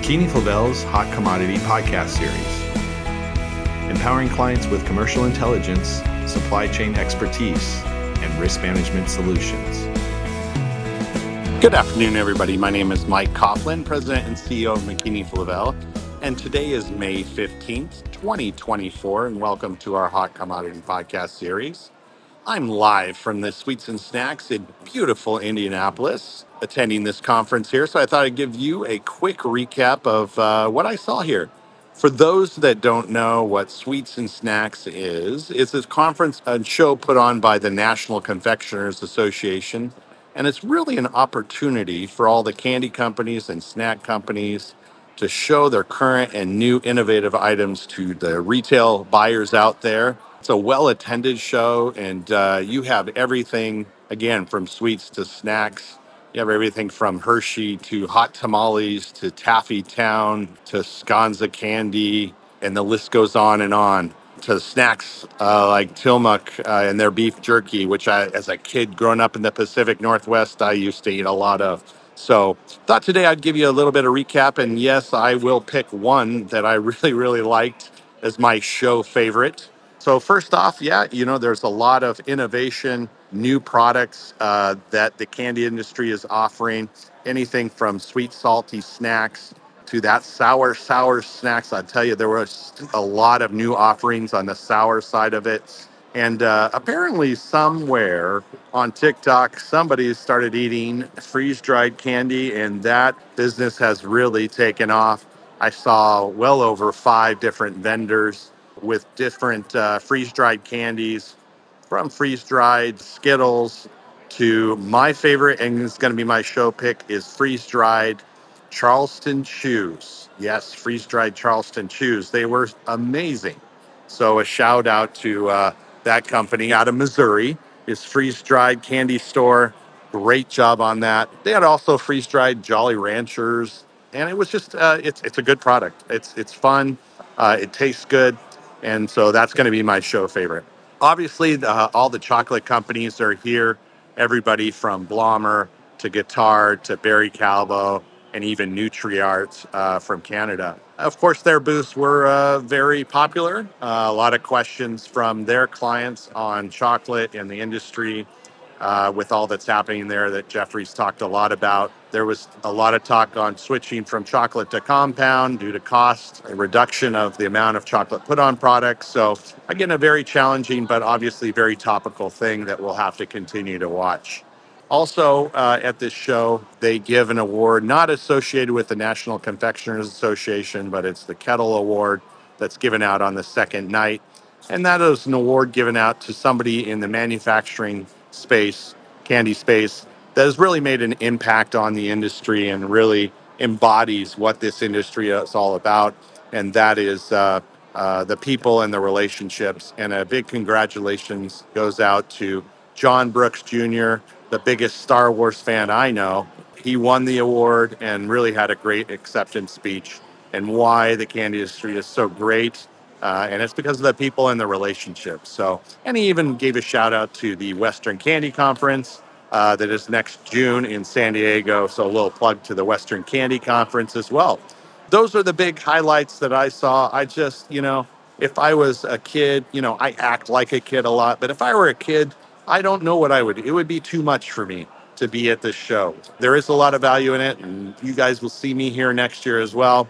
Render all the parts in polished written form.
McKinney-Flavel's Hot Commodity Podcast Series, empowering clients with commercial intelligence, supply chain expertise, and risk management solutions. Good afternoon, everybody. My name is Mike Coughlin, President and CEO of McKinney-Flavel, and today is May 15th, 2024, and welcome to our Hot Commodity Podcast Series. I'm live from the Sweets and Snacks in beautiful Indianapolis, attending this conference here. So I thought I'd give you a quick recap of what I saw here. For those that don't know what Sweets and Snacks is, it's a conference and show put on by the National Confectioners Association. And it's really an opportunity for all the candy companies and snack companies to show their current and new innovative items to the retail buyers out there. It's a well-attended show, and you have everything, again, from sweets to snacks. You have everything from Hershey to hot tamales to Taffy Town to Sconza candy, and the list goes on, to snacks like Tillamook and their beef jerky, which as a kid growing up in the Pacific Northwest, I used to eat a lot of. So thought today I'd give you a little bit of recap, and yes, I will pick one that I really liked as my show favorite. So first off, there's a lot of innovation, new products that the candy industry is offering, anything from sweet, salty snacks to that sour snacks. I tell you, there was a lot of new offerings on the sour side of it. And apparently somewhere on TikTok, somebody started eating freeze-dried candy, and that business has really taken off. I saw well over 5 different vendors with different freeze-dried candies, from freeze-dried Skittles to my favorite, and it's going to be my show pick, is freeze-dried Charleston Chews. Yes, freeze-dried Charleston Chews. They were amazing. So a shout out to that company out of Missouri, is Freeze-Dried Candy Store. Great job on that. They had also freeze-dried Jolly Ranchers, and it was just it's a good product. It's fun. It tastes good, and so that's going to be my show favorite. Obviously, all the chocolate companies are here. Everybody from Blommer to Guittard to Barry Callebaut and even NutriArt from Canada. Of course, their booths were very popular. A lot of questions from their clients on chocolate and the industry with all that's happening there that Jeffrey's talked a lot about. There was a lot of talk on switching from chocolate to compound due to cost, a reduction of the amount of chocolate put on products. So again, a very challenging, but obviously very topical thing that we'll have to continue to watch. Also, at this show, they give an award not associated with the National Confectioners Association, but it's the Kettle Award that's given out on the second night. And that is an award given out to somebody in the manufacturing space, candy space, that has really made an impact on the industry and really embodies what this industry is all about. And that is the people and the relationships. And a big congratulations goes out to John Brooks Jr., the biggest Star Wars fan I know. He won the award and really had a great acceptance speech and why the candy industry is so great. And it's because of the people and the relationships. So, and he even gave a shout out to the Western Candy Conference that is next June in San Diego. So a little plug to the Western Candy Conference as well. Those are the big highlights that I saw. I just, if I was a kid, I act like a kid a lot, but if I were a kid, I don't know what I would do. It would be too much for me to be at this show. There is a lot of value in it, and you guys will see me here next year as well.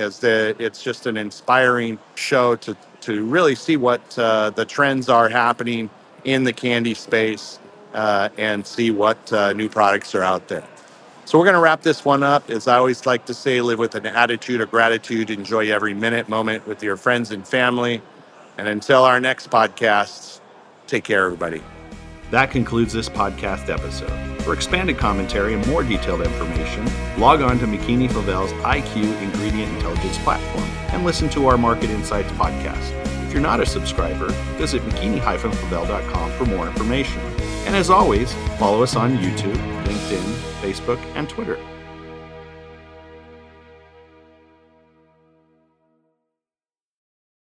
It's just an inspiring show to really see what the trends are happening in the candy space and see what new products are out there. So we're going to wrap this one up. As I always like to say, live with an attitude of gratitude. Enjoy every moment with your friends and family. And until our next podcast, take care, everybody. That concludes this podcast episode. For expanded commentary and more detailed information, log on to McKinney-Flavel's IQ Ingredient Intelligence platform and listen to our Market Insights podcast. If you're not a subscriber, visit McKinney-Flavel.com for more information. And as always, follow us on YouTube, LinkedIn, Facebook, and Twitter.